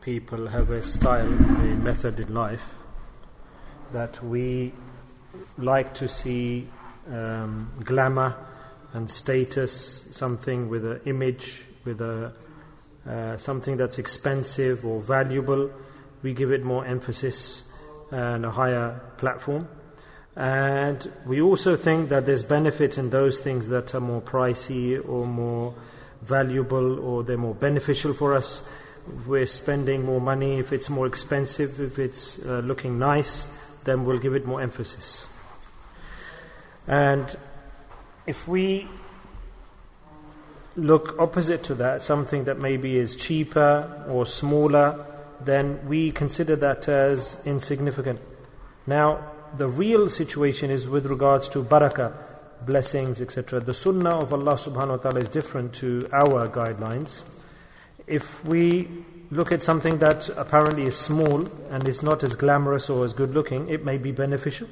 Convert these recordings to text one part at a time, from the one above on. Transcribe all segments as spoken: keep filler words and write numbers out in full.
people have a style, a method in life that we like to see um, glamour and status, something with an image, with a uh, something that's expensive or valuable. We give it more emphasis and a higher platform. And we also think that there's benefit in those things that are more pricey or more valuable, or they're more beneficial for us. If we're spending more money, if it's more expensive, if it's uh, looking nice, then we'll give it more emphasis. And if we look opposite to that, something that maybe is cheaper or smaller, then we consider that as insignificant. Now, the real situation is with regards to barakah, blessings, et cetera. The sunnah of Allah subhanahu wa ta'ala is different to our guidelines. If we look at something that apparently is small and is not as glamorous or as good looking, it may be beneficial.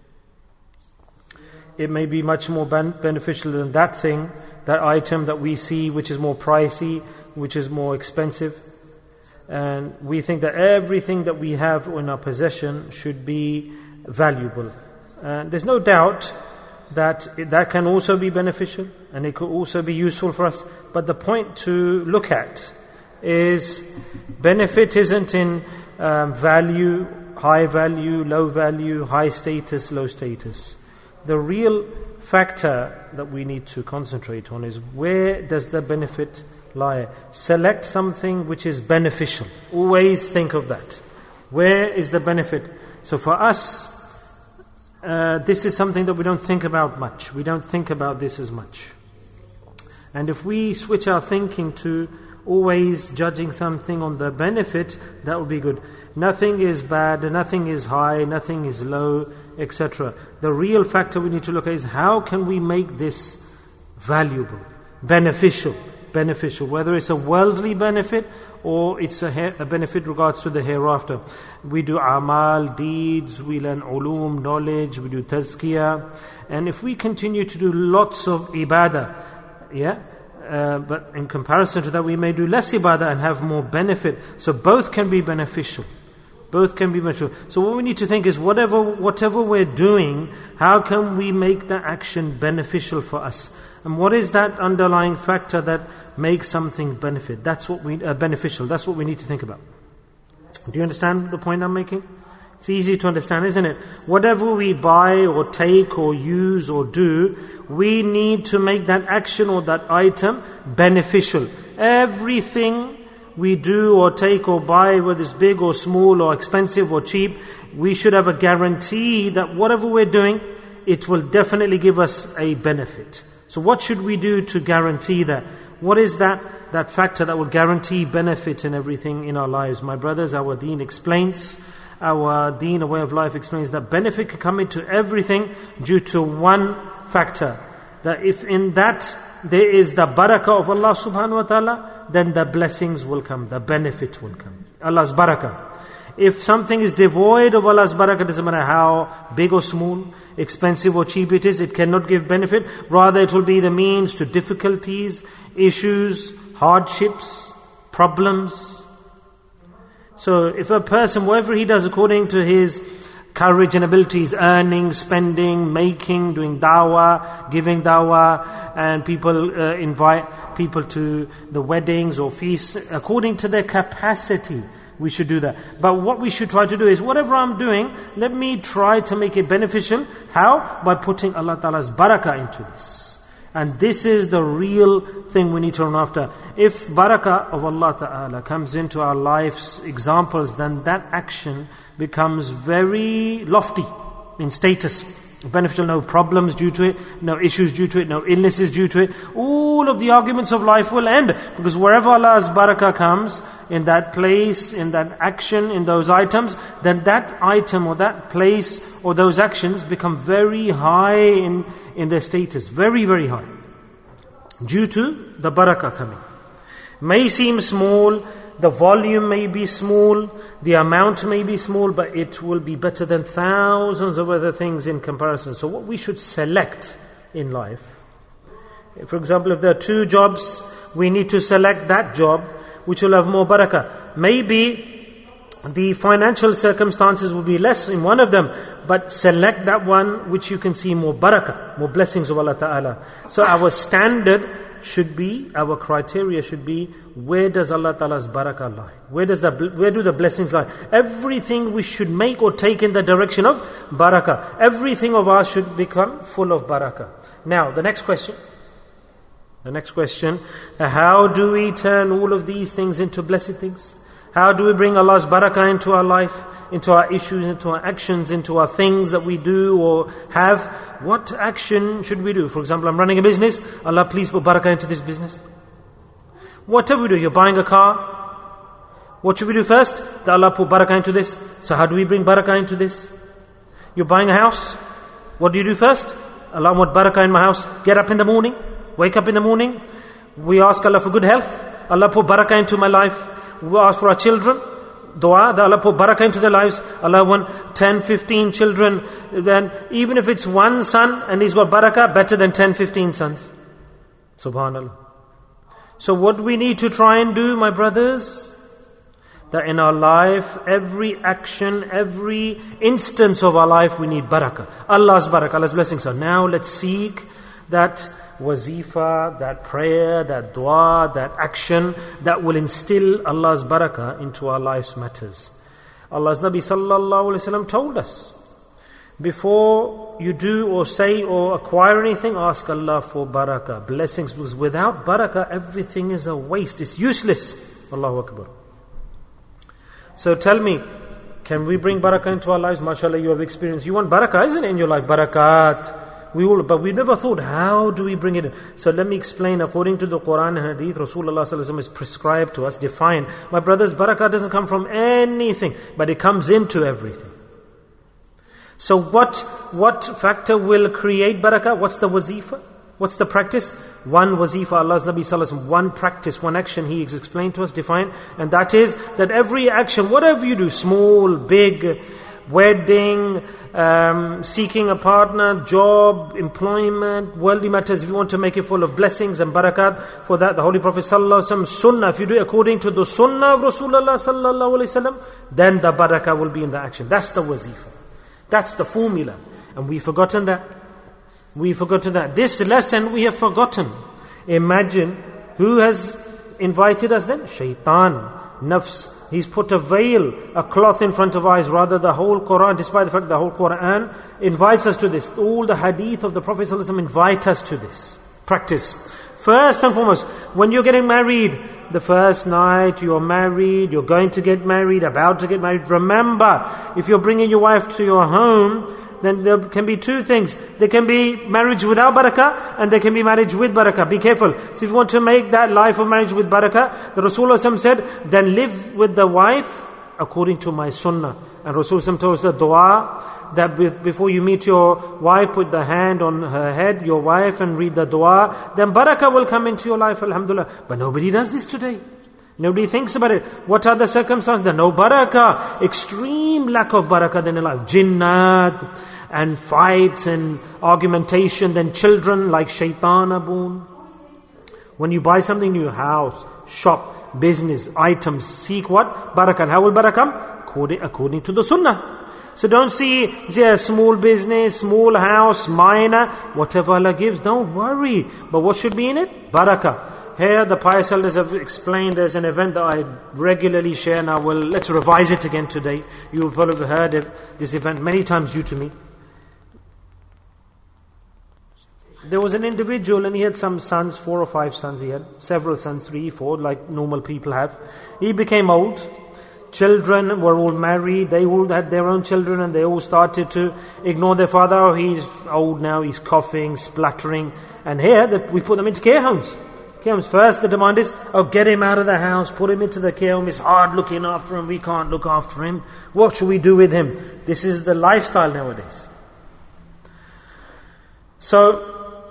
It may be much more ben- beneficial than that thing, that item that we see which is more pricey, which is more expensive. And we think that everything that we have in our possession should be valuable. And there's no doubt that that can also be beneficial and it could also be useful for us. But the point to look at is benefit isn't in um, value, high value, low value, high status, low status. The real factor that we need to concentrate on is where does the benefit lie? Select something which is beneficial. Always think of that. Where is the benefit? So for us, uh, this is something that we don't think about much. We don't think about this as much. And if we switch our thinking to always judging something on the benefit, that will be good. Nothing is bad, nothing is high, nothing is low, et cetera. The real factor we need to look at is how can we make this valuable, beneficial, beneficial, whether it's a worldly benefit or it's a, he- a benefit regards to the hereafter. We do amal, deeds, we learn ulum, knowledge, we do tazkiyah. And if we continue to do lots of ibadah, yeah, uh, but in comparison to that we may do less ibadah and have more benefit. So both can be beneficial. Both can be beneficial. So what we need to think is whatever whatever we're doing, how can we make that action beneficial for us? And what is that underlying factor that makes something benefit? That's what we uh, beneficial. That's what we need to think about. Do you understand the point I'm making? It's easy to understand, isn't it? Whatever we buy or take or use or do, we need to make that action or that item beneficial. Everything we do or take or buy, whether it's big or small or expensive or cheap, we should have a guarantee that whatever we're doing, it will definitely give us a benefit. So what should we do to guarantee that? What is that, that factor that will guarantee benefit in everything in our lives? My brothers, our deen explains, our deen, a way of life explains that benefit can come into everything due to one factor. That if in that there is the barakah of Allah subhanahu wa ta'ala, then the blessings will come, the benefit will come. Allah's barakah. If something is devoid of Allah's barakah, doesn't matter how big or small, expensive or cheap it is, it cannot give benefit. Rather it will be the means to difficulties, issues, hardships, problems. So if a person, whatever he does according to his courage and abilities, earning, spending, making, doing dawah, giving dawah, and people uh, invite people to the weddings or feasts, according to their capacity, we should do that. But what we should try to do is, whatever I'm doing, let me try to make it beneficial. How? By putting Allah Ta'ala's barakah into this. And this is the real thing we need to run after. If barakah of Allah Ta'ala comes into our life's examples, then that action becomes very lofty in status. Beneficial, no problems due to it, no issues due to it, no illnesses due to it. All of the arguments of life will end. Because wherever Allah's barakah comes, in that place, in that action, in those items, then that item or that place or those actions become very high in, in their status. Very, very high. Due to the barakah coming. May seem small, the volume may be small, the amount may be small, but it will be better than thousands of other things in comparison. So what we should select in life, for example, if there are two jobs, we need to select that job which will have more barakah. maybe the financial circumstances will be less in one of them, but select that one which you can see more barakah, more blessings of Allah Ta'ala. So our standard should be, our criteria should be, where does Allah Ta'ala's barakah lie? Where does the where do the blessings lie? Everything we should make or take in the direction of barakah. Everything of ours should become full of barakah. Now, the next question. The next question, how do we turn all of these things into blessed things? How do we bring Allah's barakah into our life, into our issues, into our actions, into our things that we do or have? What action should we do? For example, I'm running a business. Allah, please put barakah into this business. Whatever we do, you're buying a car. What should we do first? That Allah put barakah into this. So how do we bring barakah into this? You're buying a house. What do you do first? Allah, I want barakah in my house. Get up in the morning. Wake up in the morning. We ask Allah for good health. Allah put barakah into my life. We ask for our children. Dua, that Allah put barakah into their lives. Allah want ten, fifteen children. Then even if it's one son and he's got barakah, better than ten, fifteen sons. Subhanallah. So what we need to try and do, my brothers, that in our life, every action, every instance of our life, we need barakah. Allah's barakah, Allah's blessings. So now let's seek that wazifa, that prayer, that dua, that action that will instill Allah's barakah into our life's matters. Allah's Nabi sallallahu alaihi wasallam told us, before you do or say or acquire anything, ask Allah for barakah, blessings, because without barakah, everything is a waste, it's useless. Allahu Akbar. So tell me, can we bring barakah into our lives? MashaAllah, you have experience. You want barakah, isn't it, in your life? Barakat. We all, but we never thought, how do we bring it in? So let me explain. According to the Quran and Hadith, Rasulullah sallallahu alaihi wasallam is prescribed to us, defined. My brothers, barakah doesn't come from anything, but it comes into everything. So what what factor will create barakah? What's the wazifa? What's the practice? One wazifa, Allah's Nabi sallallahu alaihi wasallam, one practice, one action He has explained to us, defined. And that is that every action, whatever you do, small, big, wedding, um, seeking a partner, job, employment, worldly matters, if you want to make it full of blessings and barakat, for that the Holy Prophet sallallahu alaihi wasallam, sunnah, if you do it according to the sunnah of Rasulullah sallallahu alaihi wasallam, then the barakah will be in the action. That's the wazifa. That's the formula. And we've forgotten that. We've forgotten that. This lesson we have forgotten. Imagine who has invited us then? Shaitan, nafs. He's put a veil, a cloth in front of our eyes. Rather, the whole Quran, despite the fact the whole Quran invites us to this. All the hadith of the Prophet ﷺ invite us to this. Practice. First and foremost, when you're getting married, the first night you're married, you're going to get married, about to get married, remember, if you're bringing your wife to your home, then there can be two things. There can be marriage without barakah, and there can be marriage with barakah. Be careful. So if you want to make that life of marriage with barakah, the Rasulullah said, then live with the wife according to my sunnah. And Rasulullah told us the dua, that before you meet your wife, put the hand on her head, your wife, and read the dua. Then barakah will come into your life, alhamdulillah. But nobody does this today. Nobody thinks about it. What are the circumstances? There's no barakah. Extreme lack of barakah in life. Jinnat, and fights and argumentation. Then children like shaitan are born. When you buy something new, house, shop, business, items, seek what? Barakah. And how will barakah come? According, according to the sunnah. So don't see, yeah, small business, small house, minor, whatever Allah gives, don't worry. But what should be in it? Barakah. Here the pious elders have explained, there's an event that I regularly share. Now, well, let's revise it again today. You will probably have heard of this event many times due to me. There was an individual and he had some sons, four or five sons. He had several sons, three, four, like normal people have. He became old. Children were all married. They all had their own children and they all started to ignore their father. Oh, he's old now, he's coughing, spluttering. And here the, we put them into care homes. Care homes. First the demand is, oh, get him out of the house, put him into the care home. It's hard looking after him, we can't look after him. What should we do with him? This is the lifestyle nowadays. So,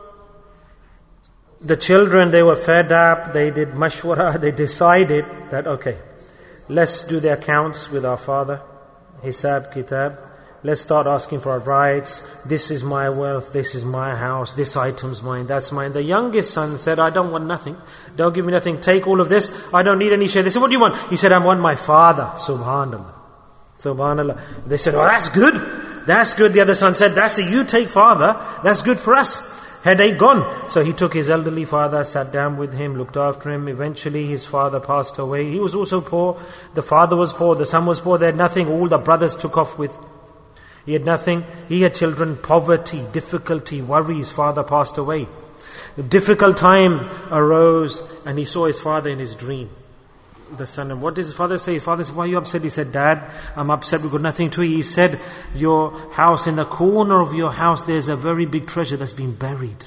the children, they were fed up, they did mashwara, they decided that, okay, let's do the accounts with our father, hisab, kitab, let's start asking for our rights. This is my wealth, this is my house, this item's mine, that's mine. The youngest son said, I don't want nothing. Don't give me nothing. Take all of this. I don't need any share. They said, what do you want? He said, I want my father. Subhanallah. Subhanallah. They said, oh, that's good. That's good. The other son said, that's it. You take father. That's good for us. Headache gone. So he took his elderly father, sat down with him, looked after him. Eventually his father passed away. He was also poor. The father was poor. The son was poor. They had nothing. All the brothers took off with. He had nothing. He had children. Poverty, difficulty, worries. Father passed away. A difficult time arose and he saw his father in his dream. The son, and what did his father say? His father said, why are you upset? He said, Dad, I'm upset, we've got nothing to eat. He said, your house, in the corner of your house, there's a very big treasure that's been buried.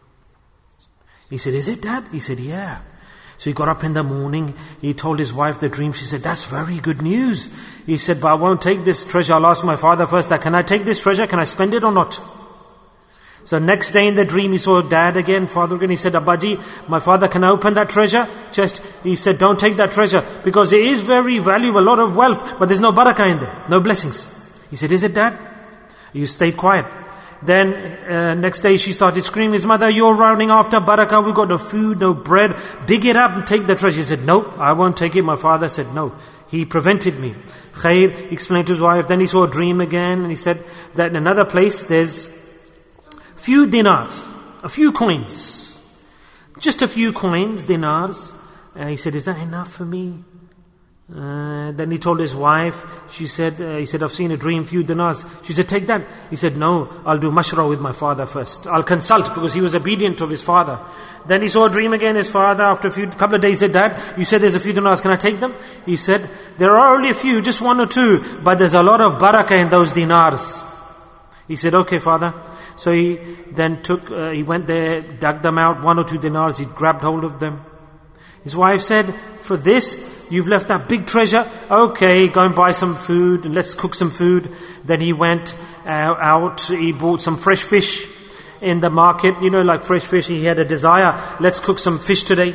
He said, is it, Dad? He said, yeah. So he got up in the morning, he told his wife the dream. She said, that's very good news. He said, but I won't take this treasure. I'll ask my father first, that, can I take this treasure? Can I spend it or not? So next day in the dream, he saw Dad again, father again. He said, Abbaji, my father, can I open that treasure chest? He said, don't take that treasure, because it is very valuable, a lot of wealth, but there's no barakah in there, no blessings. He said, is it, Dad? You stayed quiet. Then uh, next day she started screaming, his mother, you're running after barakah, we've got no food, no bread, dig it up and take the treasure. He said, no, I won't take it. My father said, no. He prevented me. Khair, he explained to his wife. Then he saw a dream again, and he said that in another place there's few dinars, a few coins, just a few coins, dinars. Uh, he said, is that enough for me? Uh, then he told his wife, she said, uh, he said, I've seen a dream, few dinars. She said, take that. He said, no, I'll do mashra with my father first. I'll consult, because he was obedient of his father. Then he saw a dream again, his father, after a few couple of days, said, Dad, you said there's a few dinars, can I take them? He said, there are only a few, just one or two, but there's a lot of barakah in those dinars. He said, okay, father. So he then took, uh, he went there, dug them out, one or two dinars, he grabbed hold of them. His wife said, for this, you've left that big treasure. Okay, go and buy some food, and let's cook some food. Then he went uh, out, he bought some fresh fish in the market. You know, like fresh fish, he had a desire, let's cook some fish today.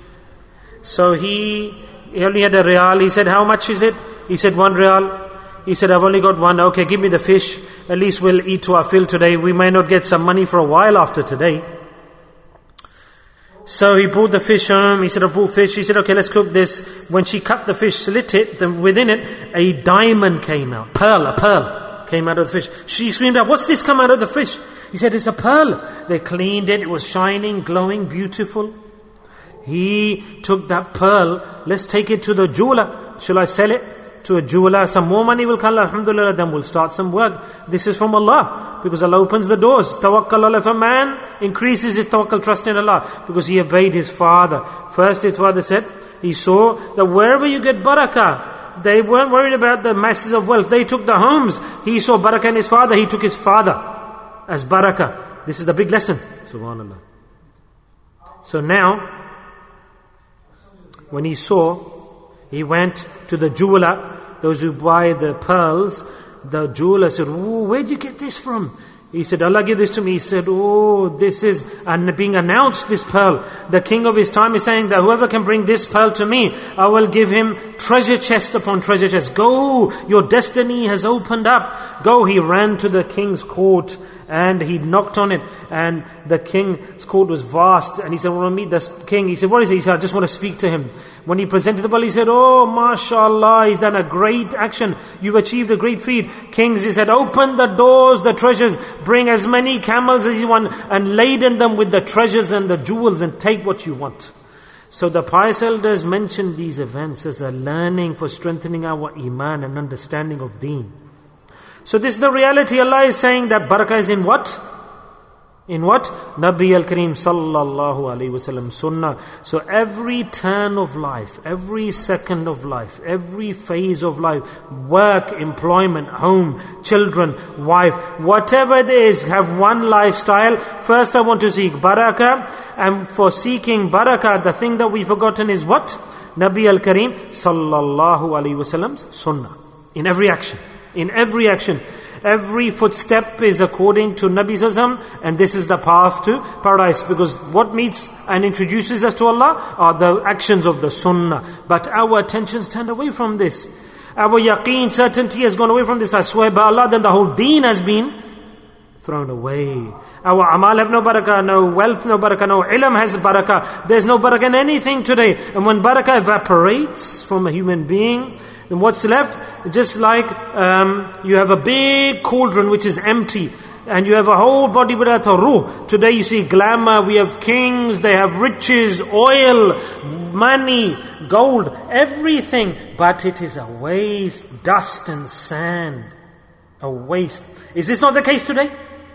So he, he only had a real. He said, how much is it? He said, one real. He said, I've only got one. Okay, give me the fish. At least we'll eat to our fill today. We may not get some money for a while after today. So he brought the fish home. He said, I brought fish. He said, okay, let's cook this. When she cut the fish, slit it, then within it, a diamond came out. Pearl, a pearl came out of the fish. She screamed out, what's this come out of the fish? He said, it's a pearl. They cleaned it. It was shining, glowing, beautiful. He took that pearl. Let's take it to the jeweler. Shall I sell it to a jeweler? Some more money will come, alhamdulillah, then we'll start some work. This is from Allah, because Allah opens the doors. Tawakkal Allah. If a man increases his tawakkal, trust in Allah, because he obeyed his father. First his father said, he saw that wherever you get barakah, they weren't worried about the masses of wealth. They took the homes. He saw barakah in his father. He took his father as barakah. This is the big lesson. Subhanallah. So now, when he saw, he went to the jeweler, those who buy the pearls. The jeweler said, oh, where did you get this from? He said, Allah gave this to me. He said, oh, this is and being announced, this pearl. The king of his time is saying that whoever can bring this pearl to me, I will give him treasure chests upon treasure chests. Go, your destiny has opened up. Go, he ran to the king's court and he knocked on it. And the king's court was vast. And he said, I want to meet this king. He said, what is it? He said, I just want to speak to him. When he presented the pearl, he said, oh, mashallah, he's done a great action. You've achieved a great feat. Kings, he said, open the doors, the treasures. Bring as many camels as you want and laden them with the treasures and the jewels and take what you want. So the pious elders mentioned these events as a learning for strengthening our iman and understanding of deen. So this is the reality. Allah is saying that barakah is in what? In what? Nabi al-Kareem sallallahu alayhi wasallam sunnah. So every turn of life, every second of life, every phase of life, work, employment, home, children, wife, whatever it is, have one lifestyle. First I want to seek barakah. And for seeking barakah, the thing that we've forgotten is what? Nabi al-Kareem sallallahu alayhi wasallam's sunnah. In every action. In every action. Every footstep is according to Nabi Sallallahu, and this is the path to paradise. Because what meets and introduces us to Allah are the actions of the Sunnah. But our attention's turned away from this. our yaqeen, certainty has gone away from this, I swear by Allah, then the whole deen has been thrown away. Our amal have no barakah, no wealth, no barakah, no ilm has barakah. There's no barakah in anything today. And when barakah evaporates from a human being, then what's left? Just like um, you have a big cauldron which is empty, and you have a whole body without a ruh. Today you see glamour, we have kings, they have riches, oil, money, gold, everything. But it is a waste, dust and sand. A waste. Is this not the case today?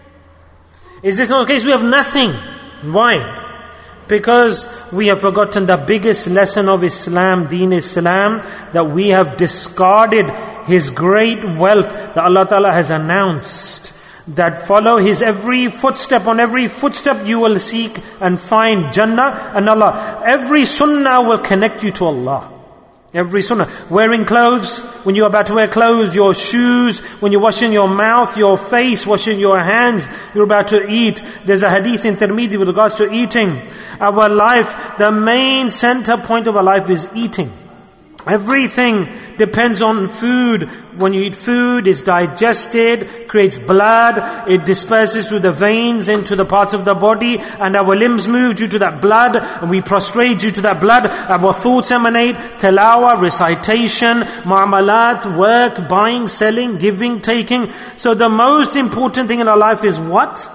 Is this not the case? We have nothing. Why? Because we have forgotten the biggest lesson of Islam, Deen Islam, that we have discarded His great wealth that Allah Ta'ala has announced. That follow His every footstep, on every footstep you will seek and find Jannah and Allah. Every sunnah will connect you to Allah. Every sunnah. Wearing clothes, when you're about to wear clothes, your shoes, when you're washing your mouth, your face, washing your hands, you're about to eat. There's a hadith in Tirmidhi with regards to eating. Our life, the main center point of our life is eating. Everything depends on food. When you eat food, it's digested, creates blood, it disperses through the veins into the parts of the body, and our limbs move due to that blood, and we prostrate due to that blood. Our thoughts emanate, tilawah, recitation, mu'amalat, work, buying, selling, giving, taking. So the most important thing in our life is what?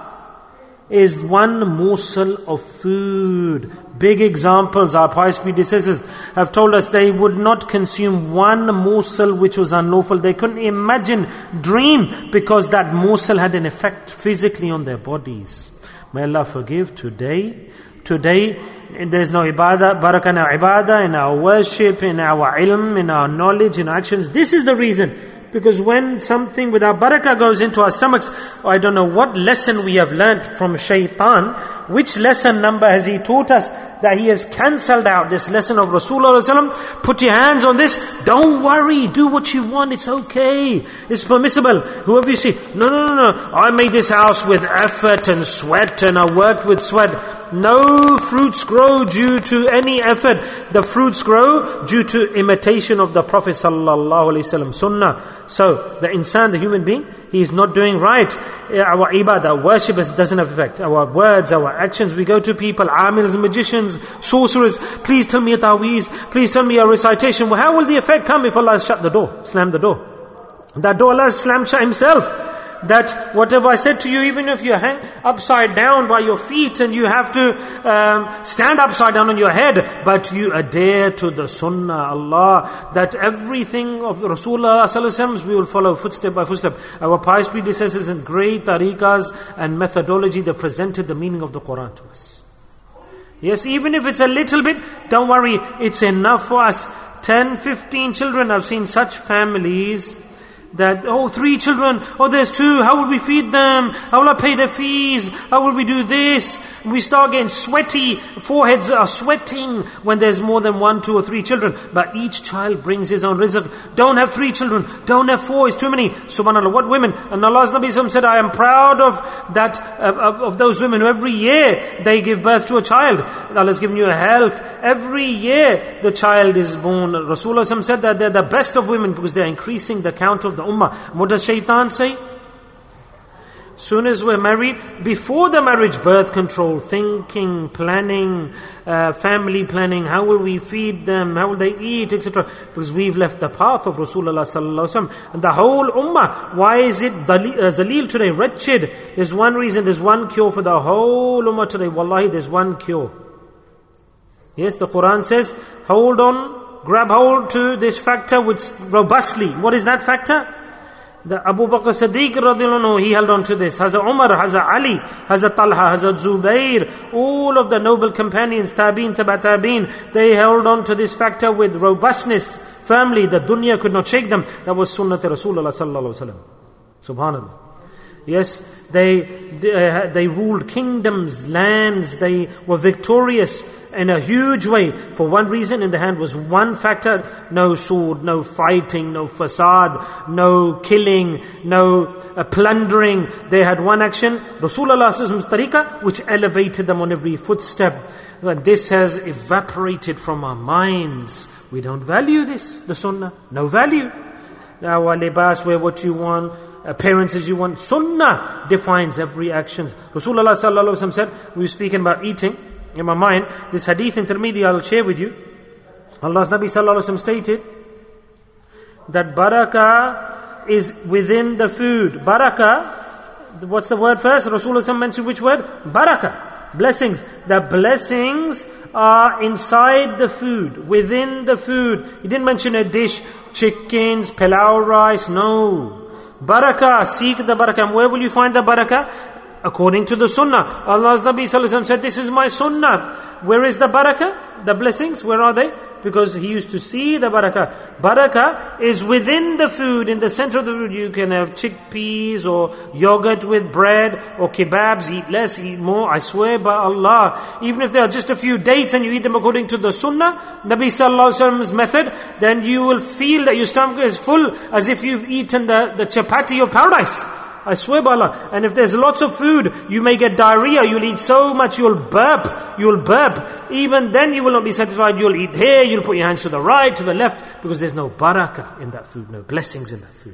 Is one morsel of food. Big examples, our pious predecessors have told us they would not consume one morsel which was unlawful. They couldn't imagine, dream, because that morsel had an effect physically on their bodies. May Allah forgive. Today, today there's no ibadah, barakah in our ibadah, in our worship, in our ilm, in our knowledge, in our actions. This is the reason. Because when something without barakah goes into our stomachs, I don't know what lesson we have learnt from shaitan. Which lesson number has he taught us? That he has cancelled out this lesson of Rasulullah. Put your hands on this. Don't worry. Do what you want. It's okay. It's permissible. Whoever you see. No, no, no, no. I made this house with effort and sweat, and I worked with sweat. No fruits grow due to any effort. The fruits grow due to imitation of the Prophet sallallahu alaihi wasallam, sunnah. So the insan, the human being, he is not doing right. Our ibadah, worship doesn't have effect. Our words, our actions, we go to people, amils, magicians, sorcerers. Please tell me a taweez. Please tell me a recitation. Well, how will the effect come if Allah has shut the door, slammed the door? That door Allah has slammed shut Himself. That whatever I said to you, even if you hang upside down by your feet and you have to um, stand upside down on your head, but you adhere to the sunnah, Allah, that everything of Rasulullah sallallahu alaihi wasallam we will follow footstep by footstep. Our pious predecessors in great tariqas and methodology, they presented the meaning of the Quran to us. Yes, even if it's a little bit, don't worry, it's enough for us. ten, fifteen children, I've seen such families that, oh, three children, oh, there's two, how will we feed them? How will I pay their fees? How will we do this? We start getting sweaty, foreheads are sweating when there's more than one, two or three children. But each child brings his own rizq. Don't have three children, don't have four, it's too many. Subhanallah, what women? And Allah's Nabi said, I am proud of that, uh, of those women who every year they give birth to a child. Allah's given you a health. Every year the child is born. Rasulullah said that they're the best of women because they're increasing the count of the ummah. What does shaitan say? Soon as we're married, before the marriage, birth control, thinking, planning, uh, family planning, how will we feed them, how will they eat, et cetera. Because we've left the path of Rasulullah sallallahu alaihi wasallam. And the whole ummah, why is it zaleel today, wretched? There's one reason, there's one cure for the whole ummah today. Wallahi, there's one cure. Yes, the Quran says, hold on, grab hold to this factor with robustly. What is that factor? The Abu Bakr Siddiq radiallahu anhu, he held on to this. Hazrat Umar, Hazrat Ali, Hazrat Talha, Hazrat Zubair, all of the noble companions, Tabi'in, Taba Tabi'in, they held on to this factor with robustness, firmly. The dunya could not shake them. That was Sunnat Rasulullah sallallahu alaihi wasallam. Subhanallah. Yes, they, they, uh, they ruled kingdoms, lands, they were victorious in a huge way. For one reason, in the hand was one factor: no sword, no fighting, no fasad, no killing, no uh, plundering. They had one action, Rasulullah's tariqah, which elevated them on every footstep. But this has evaporated from our minds. We don't value this, the sunnah. No value. Our libas, wear what you want, appearances you want. Sunnah defines every action. Rasulullah sallallahu alaihi wasallam said, we were speaking about eating. In my mind, this hadith in Tirmidhi I'll share with you. Allah's Nabi sallallahu alaihi wasallam stated that barakah is within the food. Barakah, what's the word first? Rasulullah mentioned which word? Barakah. Blessings. The blessings are inside the food, within the food. He didn't mention a dish, chickens, pilau rice, no. Barakah, seek the barakah. And where will you find the barakah? According to the sunnah. Allah's Nabi sallallahu alaihi wasallam said, this is my sunnah. Where is the barakah? The blessings, where are they? Because he used to see the barakah. Barakah is within the food, in the center of the food. You can have chickpeas or yogurt with bread or kebabs. Eat less, eat more. I swear by Allah, even if there are just a few dates and you eat them according to the sunnah, Nabi sallallahu alaihi wasallam's method, then you will feel that your stomach is full as if you've eaten the, the chapati of paradise. I swear by Allah. And if there's lots of food, you may get diarrhea. You'll eat so much, you'll burp. You'll burp. Even then you will not be satisfied. You'll eat here, you'll put your hands to the right, to the left, because there's no barakah in that food, no blessings in that food.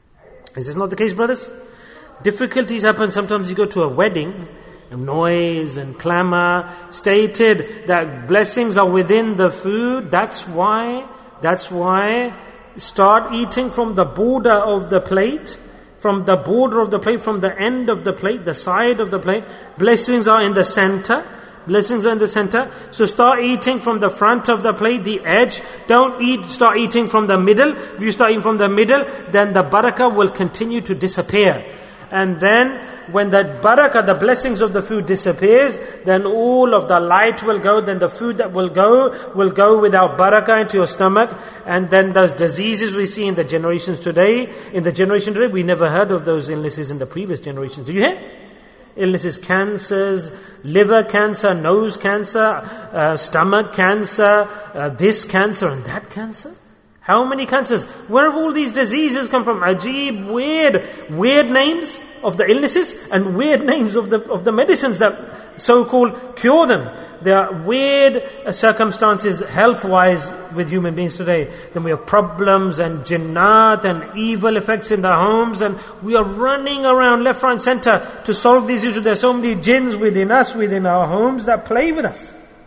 Is this not the case, brothers? Difficulties happen. Sometimes you go to a wedding, and noise and clamor. Stated that blessings are within the food. That's why, that's why start eating from the border of the plate. From the border of the plate, from the end of the plate, the side of the plate. Blessings are in the center. Blessings are in the center. So start eating from the front of the plate, the edge. Don't eat, start eating from the middle. If you start eating from the middle, then the barakah will continue to disappear. And then when that barakah, the blessings of the food disappears, then all of the light will go, then the food that will go, will go without barakah into your stomach. And then those diseases we see in the generations today, in the generation today, we never heard of those illnesses in the previous generations. Do you hear? Illnesses, cancers, liver cancer, nose cancer, uh, stomach cancer, uh, this cancer and that cancer. How many cancers? Where have all these diseases come from? Ajib, weird, weird names of the illnesses and weird names of the of the medicines that so-called cure them. There are weird circumstances health-wise with human beings today. Then we have problems and jinnat and evil effects in the homes, and we are running around left, right, center to solve these issues. There are so many jinns within us, within our homes, that play with us.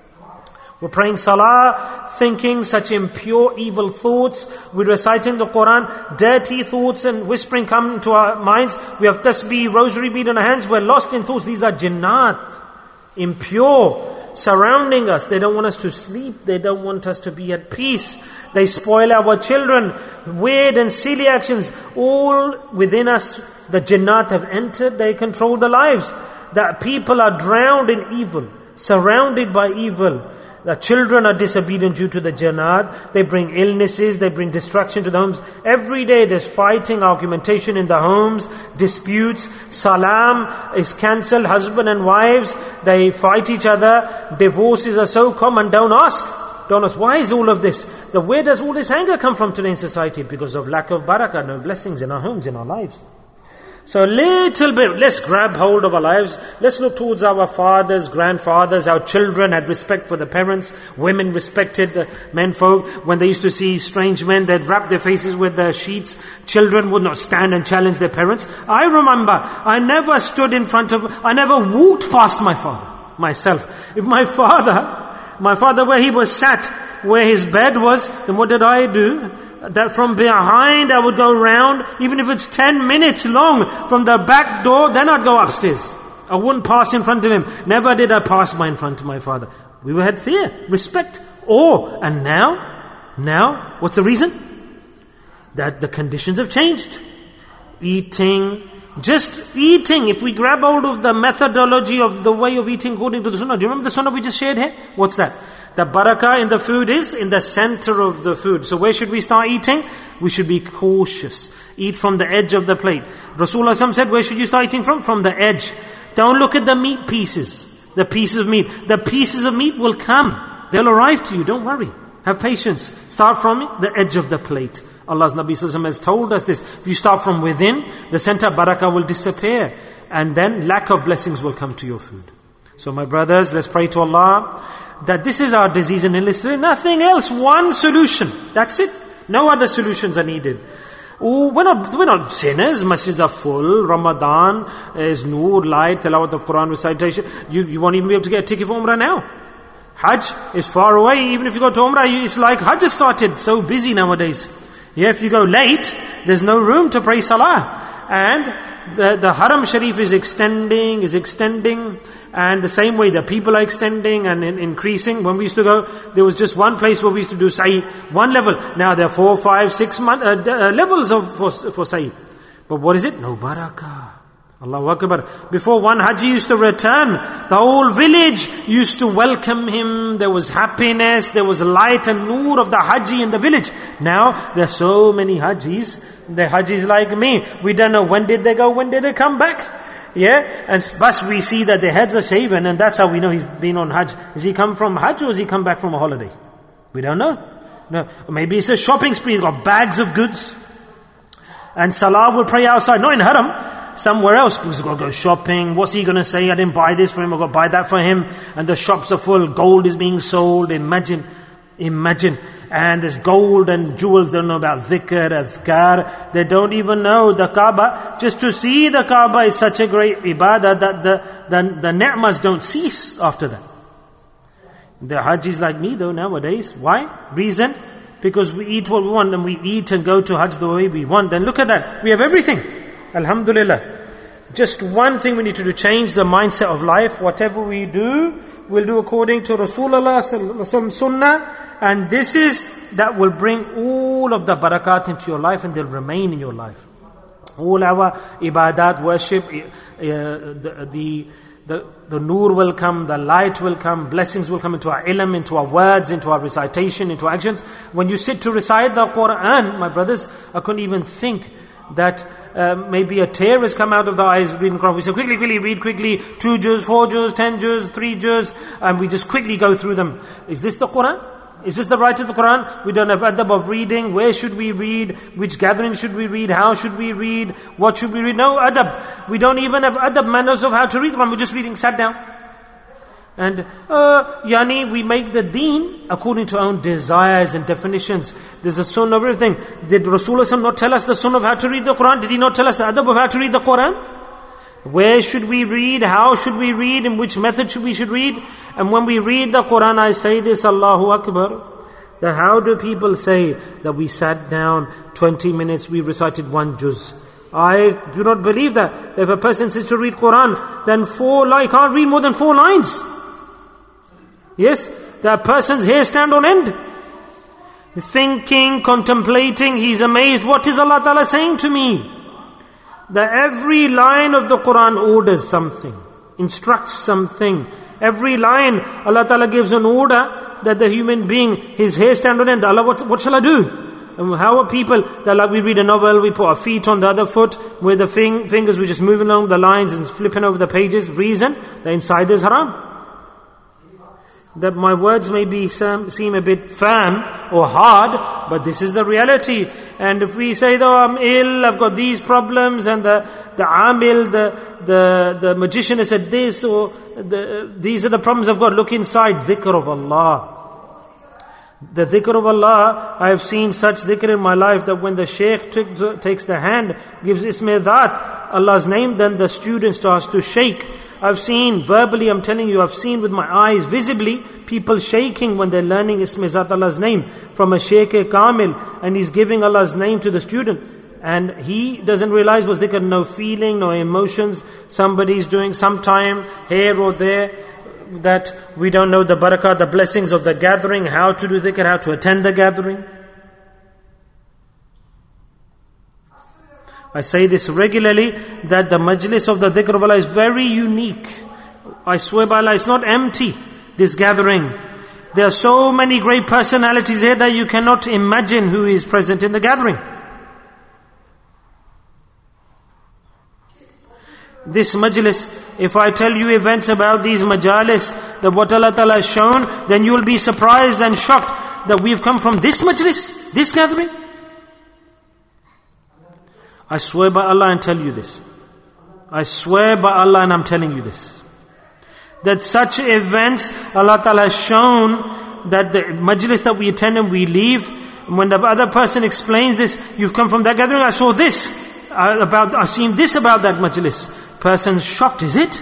We're praying salah, thinking such impure evil thoughts. We're reciting the Quran, dirty thoughts and whispering come into our minds. We have tasbih, rosary bead in our hands. We're lost in thoughts. These are jinnat, impure, surrounding us. They don't want us to sleep. They don't want us to be at peace. They spoil our children. Weird and silly actions. All within us, the jinnat have entered. They control the lives. That people are drowned in evil, surrounded by evil. The children are disobedient due to the jinnat. They bring illnesses, they bring destruction to the homes. Every day there's fighting, argumentation in the homes, disputes. Salam is cancelled, husband and wives, they fight each other. Divorces are so common, don't ask. Don't ask, why is all of this? The, where does all this anger come from today in society? Because of lack of barakah, no blessings in our homes, in our lives. So a little bit, let's grab hold of our lives. Let's look towards our fathers, grandfathers. Our children had respect for the parents. Women respected the menfolk. When they used to see strange men, they'd wrap their faces with the sheets. Children would not stand and challenge their parents. I remember, I never stood in front of, I never walked past my father, myself. If my father, my father where he was sat, where his bed was, then what did I do? That from behind I would go round, even if it's ten minutes long, from the back door, then I'd go upstairs. I wouldn't pass in front of him. Never did I pass by in front of my father. We had fear, respect, awe. And now, now, what's the reason? That the conditions have changed. Eating, just eating. If we grab hold of the methodology of the way of eating according to the sunnah. Do you remember the sunnah we just shared here? What's that? The barakah in the food is in the center of the food. So where should we start eating? We should be cautious. Eat from the edge of the plate. Rasulullah said, where should you start eating from? From the edge. Don't look at the meat pieces. The pieces of meat. The pieces of meat will come. They'll arrive to you. Don't worry. Have patience. Start from the edge of the plate. Allah's Nabi Sallallahu Alaihi Wasallam has told us this. If you start from within, the center barakah will disappear. And then lack of blessings will come to your food. So my brothers, let's pray to Allah that this is our disease and illness. Nothing else. One solution. That's it. No other solutions are needed. Oh, we're not, we're not sinners. Masjids are full. Ramadan is Noor, light, tilawat of Quran, recitation. You, you won't even be able to get a ticket for Umrah now. Hajj is far away. Even if you go to Umrah, you, it's like Hajj has started. So busy nowadays. Yeah, if you go late, there's no room to pray Salah. And the, the Haram Sharif is extending, is extending. And the same way the people are extending and in, increasing. When we used to go, there was just one place where we used to do Sa'i, one level. Now there are four, five, six month, uh, uh, levels of for, for Sa'i. But what is it? No barakah. Allahu Akbar. Before one Haji used to return, the whole village used to welcome him. There was happiness, there was light and noor of the Haji in the village. Now there are so many Hajis. The Hajis like me. We don't know when did they go, when did they come back. Yeah, and but we see that their heads are shaven, and that's how we know he's been on Hajj. Has he come from Hajj or has he come back from a holiday? We don't know. No, maybe it's a shopping spree. He's got bags of goods. And Salah will pray outside, not in Haram, somewhere else. He's got to go shopping. What's he going to say? I didn't buy this for him, I've got to buy that for him. And the shops are full, gold is being sold. Imagine, imagine. And there's gold and jewels. They don't know about dhikr, adhkar. They don't even know the Kaaba. Just to see the Kaaba is such a great ibadah that the, the, the ni'mas don't cease after that. The Hajis like me though nowadays. Why? Reason? Because we eat what we want and we eat and go to Hajj the way we want. Then look at that. We have everything. Alhamdulillah. Just one thing we need to do. Change the mindset of life. Whatever we do, we'll do according to Rasulullah sallallahu alaihi wasallam sunnah. And this is, that will bring all of the barakat into your life and they'll remain in your life. All our ibadat, worship, uh, the, the, the, the noor will come, the light will come, blessings will come into our ilm, into our words, into our recitation, into our actions. When you sit to recite the Quran, my brothers, I couldn't even think that uh, maybe a tear has come out of the eyes reading Quran. We say, quickly, quickly, read quickly, two juz, four juz, ten juz, three juz, and we just quickly go through them. Is this the Quran? Is this the right of the Quran? We don't have adab of reading. Where should we read? Which gathering should we read? How should we read? What should we read? No adab. We don't even have adab, manners of how to read Quran. We're just reading, sat down. And, uh, yani, we make the deen according to our own desires and definitions. There's a sunnah of everything. Did Rasulullah not tell us the sunnah of how to read the Quran? Did he not tell us the adab of how to read the Quran? Where should we read? How should we read? In which method should we should read? And when we read the Quran, I say this, Allahu Akbar, that how do people say that we sat down twenty minutes, we recited one juz? I do not believe that. If a person sits to read Quran, then four lines, can't read more than four lines. Yes, that person's hair stand on end. Thinking, contemplating, he's amazed, what is Allah Ta'ala saying to me? That every line of the Quran orders something, instructs something. Every line, Allah Ta'ala gives an order that the human being, his hair stand on end. Allah, what, what shall I do? And how are people, that like we read a novel, we put our feet on the other foot, with the fing, fingers we're just moving along the lines and flipping over the pages. Reason, the inside is haram. That my words may be some, seem a bit firm or hard, but this is the reality. And if we say, though I'm ill, I've got these problems, and the the amil, the the the magician has said this, or the, these are the problems I've got. Look inside, dhikr of Allah. The dhikr of Allah, I have seen such dhikr in my life that when the shaykh t- takes the hand, gives isme dhat, Allah's name, then the student starts to shake. I've seen, verbally I'm telling you, I've seen with my eyes, visibly, people shaking when they're learning Isme Zat Allah's name from a Shaykh Kamil, and he's giving Allah's name to the student. And he doesn't realize was dhikr, no feeling, no emotions. Somebody's doing some time here or there, that we don't know the barakah, the blessings of the gathering, how to do dhikr, how to attend the gathering. I say this regularly, that the majlis of the dhikr of Allah is very unique. I swear by Allah, it's not empty, this gathering. There are so many great personalities here that you cannot imagine who is present in the gathering. This majlis, if I tell you events about these majalis, that what Allah Ta'ala has shown, then you will be surprised and shocked that we've come from this majlis, this gathering. I swear by Allah and tell you this. I swear by Allah and I'm telling you this. That such events, Allah Ta'ala has shown that the majlis that we attend and we leave, When the other person explains this, you've come from that gathering, I saw this, uh, about, I've seen this about that majlis. Person's shocked, is it?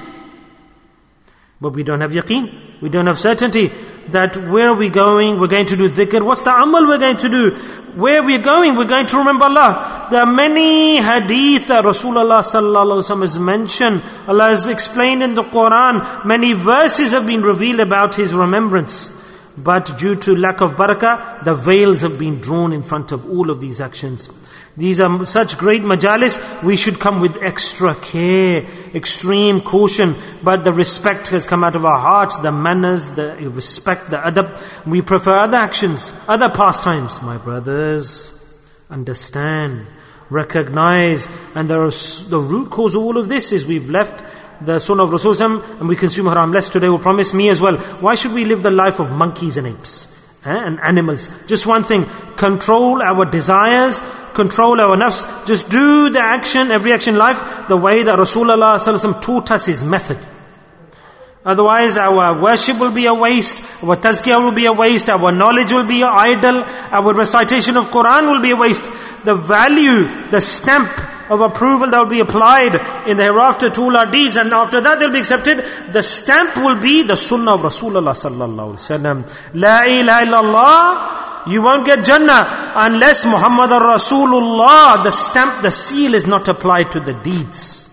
But we don't have yaqeen. We don't have certainty that where are we going? We're going to do dhikr. What's the amal we're going to do? Where we're going? We're going to remember Allah. There are many hadith that Rasulullah sallallahu alaihi wasallam has mentioned. Allah has explained in the Quran. Many verses have been revealed about His remembrance. But due to lack of barakah, the veils have been drawn in front of all of these actions. These are such great majalis, we should come with extra care, extreme caution. But the respect has come out of our hearts, the manners, the respect, the adab. We prefer other actions, other pastimes. My brothers, understand, recognize, and the, the root cause of all of this is we've left the sunnah of Rasulullah and we consume haram. Lest today will promise me as well. Why should we live the life of monkeys and apes eh? and animals? Just one thing, control our desires, control our nafs. Just do the action, every action in life, the way that Rasulullah sallallahu alaihi wasallam taught us his method. Otherwise our worship will be a waste, our tazkiyah will be a waste, our knowledge will be idle, our recitation of Quran will be a waste. The value, the stamp of approval that will be applied in the hereafter to all our deeds, and after that they'll be accepted. The stamp will be the sunnah of Rasulullah sallallahu alaihi wasallam. La ilaha illallah. You won't get Jannah unless Muhammad Rasulullah, the stamp, the seal is not applied to the deeds.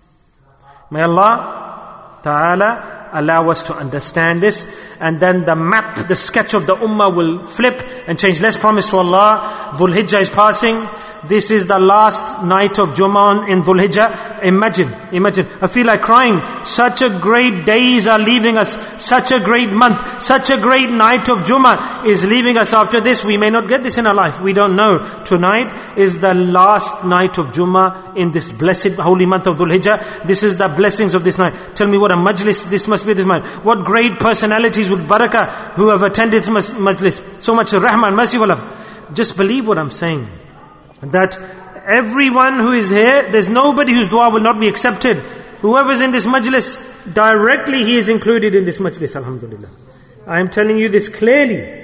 May Allah Ta'ala allow us to understand this, and then the map, the sketch of the ummah will flip and change. Let's promise to Allah, Dhul Hijjah is passing. This is the last night of Jummah in Dhul Hijjah. Imagine, imagine. I feel like crying. Such a great days are leaving us. Such a great month. Such a great night of Jummah is leaving us after this. We may not get this in our life. We don't know. Tonight is the last night of Jummah in this blessed holy month of Dhul Hijjah. This is the blessings of this night. Tell me what a majlis this must be this night. What great personalities with barakah who have attended this majlis. So much rahmah and mercy of Allah. Just believe what I'm saying. That everyone who is here, there's nobody whose dua will not be accepted. Whoever's in this majlis, directly he is included in this majlis, alhamdulillah. I am telling you this clearly.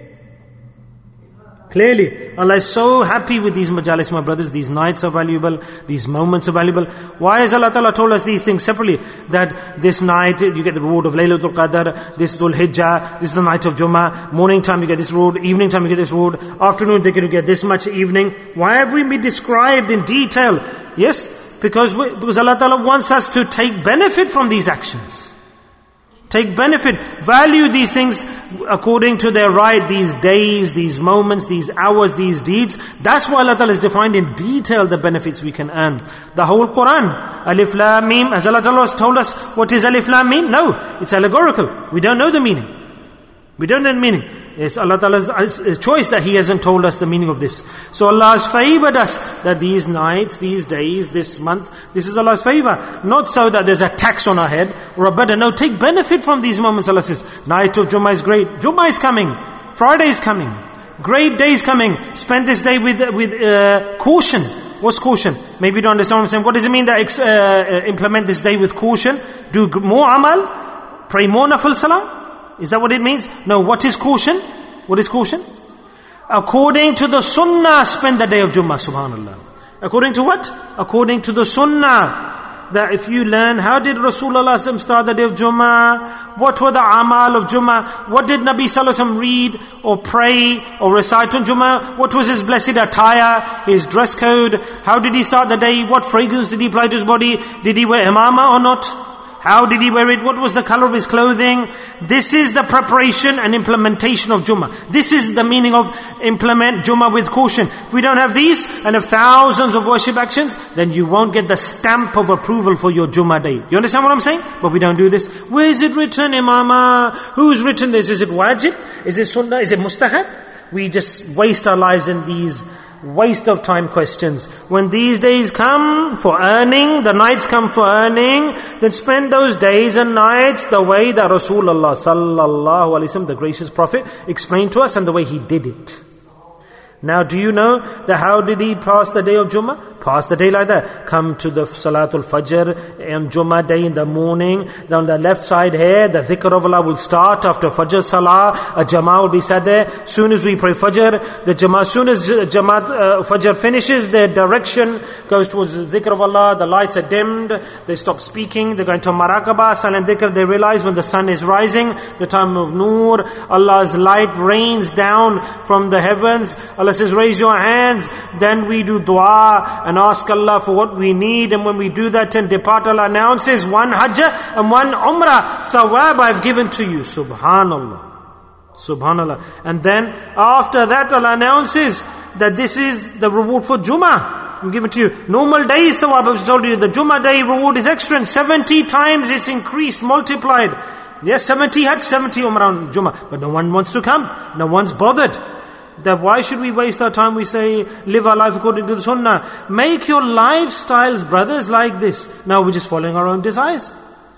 Clearly. Allah is so happy with these majalis, my brothers. These nights are valuable. These moments are valuable. Why has Allah Ta'ala told us these things separately? That this night you get the reward of Laylatul Qadr, this Dhul Hijjah, this is the night of Jummah. Morning time you get this reward, evening time you get this reward, afternoon they can get this much, evening. Why have we been described in detail? Yes, because we, because Allah Ta'ala wants us to take benefit from these actions. Take benefit, value these things according to their right, these days, these moments, these hours, these deeds. That's why Allah Ta'ala has defined in detail the benefits we can earn. The whole Quran, Alif Lam Mim, as Allah Ta'ala has told us, what is Alif Lam Mim? No, it's allegorical. We don't know the meaning. We don't know the meaning. It's Allah Ta'ala's choice that He hasn't told us the meaning of this. So Allah has favored us that these nights, these days, this month, this is Allah's favor. Not so that there's a tax on our head or a burden. No, take benefit from these moments. Allah says, night of Jummah is great. Jummah is coming. Friday is coming. Great day is coming. Spend this day with with uh, caution. What's caution? Maybe you don't understand what I'm saying. What does it mean that uh, implement this day with caution? Do more amal? Pray more nafil salah? Is that what it means? No, what is caution? What is caution? According to the sunnah, spend the day of Jummah, subhanallah. According to what? According to the sunnah. That if you learn, how did Rasulullah start the day of Jummah? What were the amal of Jummah? What did Nabi Sallallahu Alaihi Wasallam read or pray or recite on Jummah? What was his blessed attire, his dress code? How did he start the day? What fragrance did he apply to his body? Did he wear imama or not? How did he wear it? What was the color of his clothing? This is the preparation and implementation of Jummah. This is the meaning of implement Jummah with caution. If we don't have these and have thousands of worship actions, then you won't get the stamp of approval for your Jummah day. You understand what I'm saying? But we don't do this. Where is it written, Imama? Who's written this? Is it wajib? Is it sunnah? Is it mustahab? We just waste our lives in these waste of time questions. When these days come for earning, the nights come for earning, then spend those days and nights the way that Rasulullah sallallahu alaihi wasallam, the gracious Prophet, explained to us and the way he did it. Now do you know that how did he pass the day of Jummah? Pass the day like that. Come to the Salatul Fajr on Jummah day in the morning. On the left side here, the dhikr of Allah will start after Fajr Salah. A Jama'ah will be said there. Soon as we pray Fajr, the Jama'ah, soon as Jama'at uh, Fajr finishes, their direction goes towards the dhikr of Allah. The lights are dimmed. They stop speaking. They're going to Maraqabah, silent dhikr. They realize when the sun is rising, the time of Noor, Allah's light rains down from the heavens. Allah says, raise your hands. Then we do dua and ask Allah for what we need. And when we do that and depart, Allah announces one hajj and one umrah thawab I've given to you. Subhanallah. Subhanallah. And then after that, Allah announces that this is the reward for Jummah. I'm giving to you. Normal days thawab, I've told you, the Jummah day reward is extra, and seventy times it's increased, multiplied. Yes, seventy hajj, seventy umrah on Jummah. But no one wants to come. No one's bothered. That why should we waste our time? We say, live our life according to the sunnah. Make your lifestyles, brothers, like this. Now we're just following our own desires.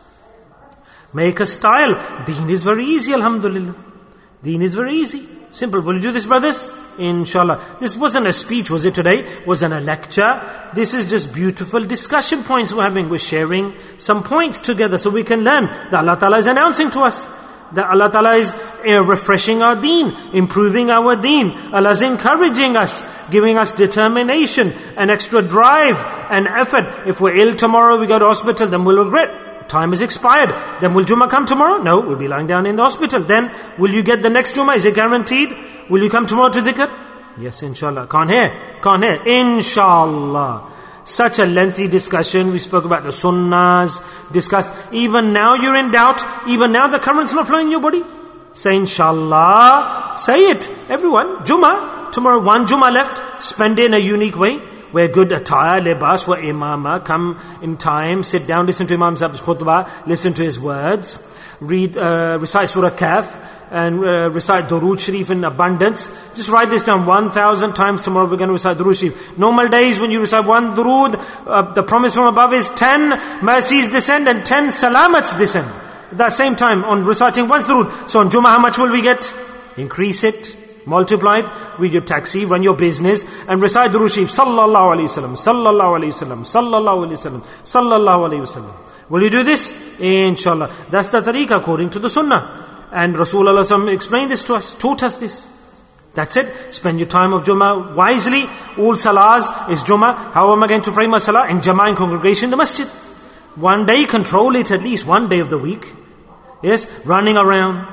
Make a style. Deen is very easy, alhamdulillah. Deen is very easy. Simple. Will you do this, brothers? Inshallah. This wasn't a speech, was it today? Wasn't a lecture. This is just beautiful discussion points we're having. We're sharing some points together so we can learn that Allah Ta'ala is announcing to us. That Allah Ta'ala is uh, refreshing our deen, improving our deen. Allah is encouraging us, giving us determination, an extra drive and effort. If we're ill tomorrow, we go to hospital, then we'll regret. Time is expired. Then will Jummah come tomorrow? No, we'll be lying down in the hospital. Then will you get the next Jummah? Is it guaranteed? Will you come tomorrow to dhikr? Yes, inshallah. Can't hear. Can't hear. Inshallah. Such a lengthy discussion. We spoke about the sunnahs, discussed. Even now you're in doubt. Even now the current's not flowing in your body. Say inshallah. Say it. Everyone. Jummah. Tomorrow one Jummah left. Spend it in a unique way. Wear good attire, libas, wa imama. Come in time. Sit down. Listen to Imam Sahib's khutbah. Listen to his words. Read, uh, recite Surah Kahf. And uh, recite Durood Sharif in abundance. Just write this down one thousand times. Tomorrow we're going to recite Durood Sharif. Normal days when you recite one Durood, uh, the promise from above is ten mercies descend and ten salamats descend. At that same time on reciting one Durood. So on Jummah how much will we get? Increase it, multiply it, read your taxi, run your business and recite Durood Sharif. Sallallahu alayhi wasallam, sallallahu alayhi wasallam, sallallahu alayhi wasallam, sallallahu alayhi wasallam. Will you do this? Inshallah. That's the tariqah according to the sunnah. And Rasulullah explained this to us, taught us this. That's it. Spend your time of Jummah wisely. All salahs is Jummah. How am I going to pray my salah? In Jama'ah, in congregation, in the masjid. One day, control it at least one day of the week. Yes, running around.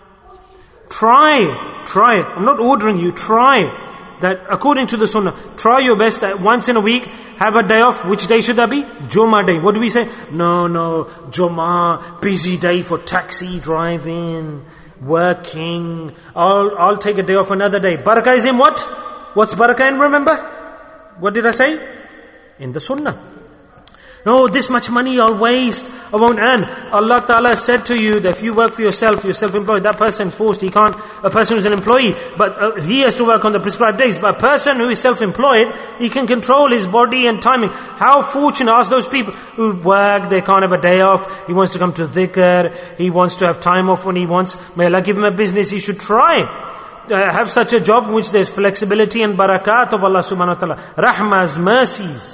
Try, try. I'm not ordering you, try. That according to the sunnah, try your best that once in a week, have a day off. Which day should that be? Jummah day. What do we say? No, no, Jummah, busy day for taxi driving, working. I'll, I'll take a day off another day. Barakah is in what? What's barakah in, remember? What did I say? In the sunnah. No, this much money I'll waste, I won't earn. Allah Ta'ala said to you that if you work for yourself, you're self-employed, that person forced, he can't, a person who's an employee, but uh, he has to work on the prescribed days. But a person who is self-employed, he can control his body and timing. How fortunate are those people who work, they can't have a day off, he wants to come to dhikr, he wants to have time off when he wants. May Allah give him a business, he should try. Uh, have such a job in which there's flexibility and barakat of Allah subhanahu wa ta'ala. Rahmas, mercies.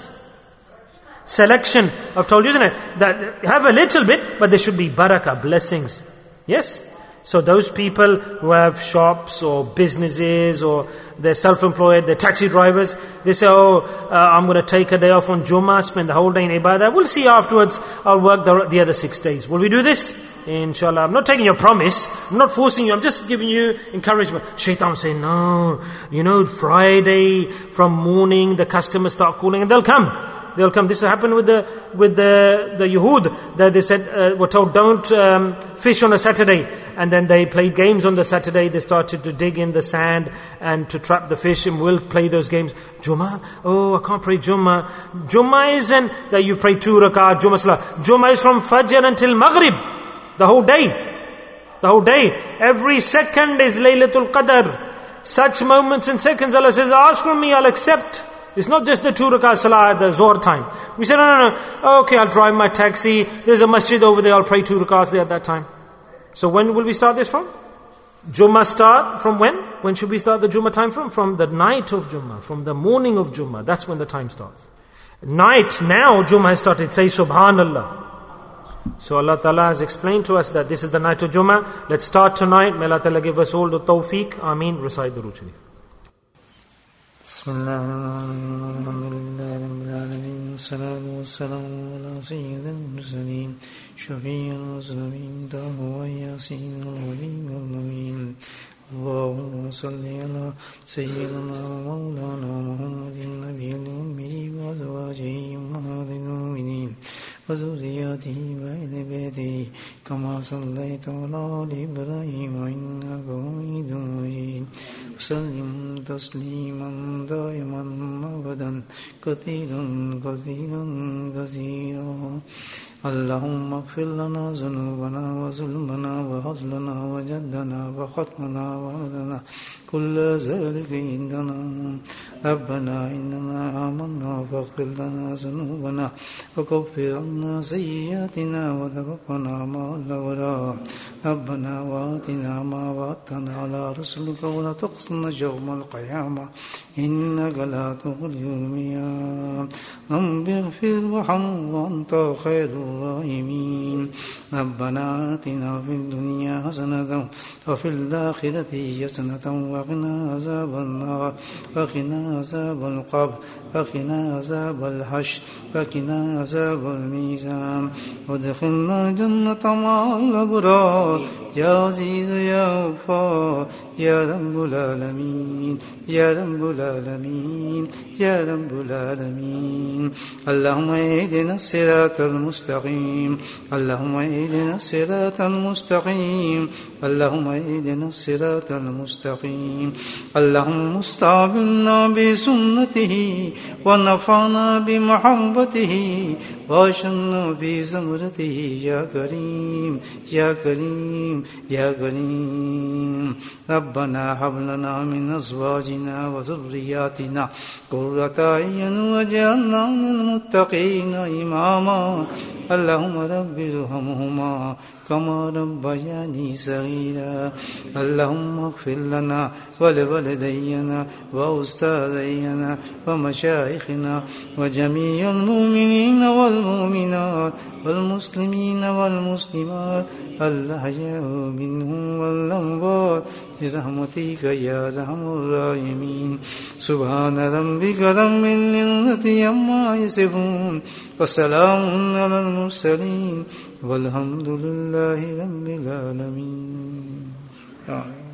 Selection, I've told you, isn't it? That have a little bit, but there should be barakah, blessings. Yes? So those people who have shops or businesses or they're self-employed, they're taxi drivers, they say, oh, uh, I'm going to take a day off on Jummah, spend the whole day in ibadah. We'll see afterwards, I'll work the, the other six days. Will we do this? Inshallah. I'm not taking your promise. I'm not forcing you. I'm just giving you encouragement. Shaitan saying, no, you know, Friday from morning, the customers start calling and they'll come. They'll come. This happened with the with the the Yahud, that they said uh, were told don't um, fish on a Saturday, and then they played games on the Saturday. They started to dig in the sand and to trap the fish, and we'll play those games. Jummah, oh, I can't pray Jummah. Jummah isn't that you pray two rak'ah Jummah salah. Jummah is from Fajr until Maghrib, the whole day, the whole day. Every second is Laylatul Qadr. Such moments and seconds, Allah says, ask from me, I'll accept. It's not just the two rak'ah salah at the Zohr time. We said, no, no, no. Okay, I'll drive my taxi. There's a masjid over there. I'll pray two rak'ahs there at that time. So when will we start this from? Jummah start from when? When should we start the Jummah time from? From the night of Jummah, from the morning of Jummah. That's when the time starts. Night, now Jummah has started. Say Subhanallah. So Allah Ta'ala has explained to us that this is the night of Jummah. Let's start tonight. May Allah Ta'ala give us all the tawfiq. Ameen. Recite the Durood Sharif. والصلاة والسلام على سيد المرسلين شفيع المسلمين طه ياسين الولي والأمين اللهم صل على سيدنا ومولانا محمد النبي الأمي وأزواجه أمهات المؤمنين وذرياته وأهل بيته كما صليت على آل إبراهيم إنك حميد مجيد وسلم تسليما دائما أبدا كثيرا كثيرا كثيرا اللهم اغفر لنا ذنوبنا وظلمنا وهزلنا وجدنا وختمنا وعدنا كل ذلك عندنا ربنا إننا آمنا فاغفر لنا ذنوبنا وكفر عنا سيئاتنا وتوفنا مع الأبرار ربنا وآتنا ما وعدتنا على رسلك ولا تخزنا يوم القيامة إنك لا تخلف الميعاد رب اغفر وارحم وأنت خير الراحمين ربنا آتنا في الدنيا حسنة وفي الآخرة حسنة وقنا عذاب النار وقنا عذاب القبر وقنا عذاب الحشر وقنا عذاب الميزان وادخلنا الجنة مع الأبرار يا عزيز يا غفار يا رب العالمين يا رب العالمين يا رب العالمين اللهم اهدنا الصراط المستقيم اللهم اهدنا الصراط المستقيم اللهم اهدنا الصراط المستقيم اللهم استعملنا بسنته ونفعنا بمحبته واشرنا في زمرته يا كريم يا كريم يا كريم ربنا هب لنا من أزواجنا وذرياتنا قرة أعين واجعلنا للمتقين إماما اللهم رب ارحمهما كما ربياني صغيرا اللهم اغفر لنا ولوالدينا وأستاذينا ومشايخنا وجميع المؤمنين والمؤمنات والمسلمين والمسلمات الأحياء منهم والأموات برحمتك يا أرحم الراحمين سبحان ربك رب العزة عما يصفون وسلام على المرسلين والحمد لله رب العالمين.